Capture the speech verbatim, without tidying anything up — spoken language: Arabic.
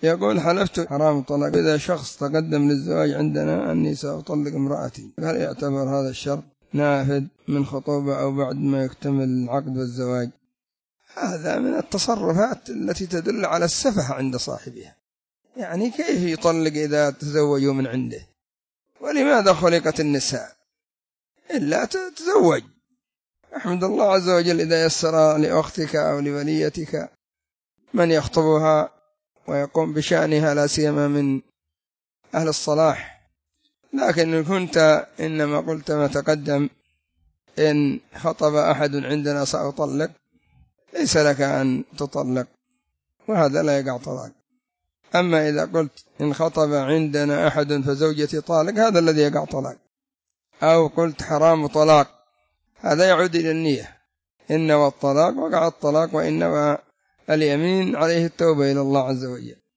يقول حلفت حرام الطلاق إذا شخص تقدم للزواج عندنا أني سأطلق امرأتي، هل يعتبر هذا الشرط نافذ من خطوبة أو بعد ما يكتمل العقد والزواج؟ هذا من التصرفات التي تدل على السفه عند صاحبها. يعني كيف يطلق إذا تزوجوا من عنده؟ ولماذا خلقت النساء إلا تتزوج؟ أحمد الله عز وجل إذا يسر لأختك أو لوليتك من يخطبها ويقوم بشأنها، لا سيما من أهل الصلاح. لكن إن كنت إنما قلت ما تقدم إن خطب أحد عندنا سأطلق، ليس لك أن تطلق، وهذا لا يقع طلاق. أما إذا قلت إن خطب عندنا أحد فزوجتي طالق، هذا الذي يقع طلاق. أو قلت حرام طلاق، هذا يعود إلى النية، إن والطلاق وقع الطلاق، وإنما اليمين عليه التوبة إلى الله عز وجل.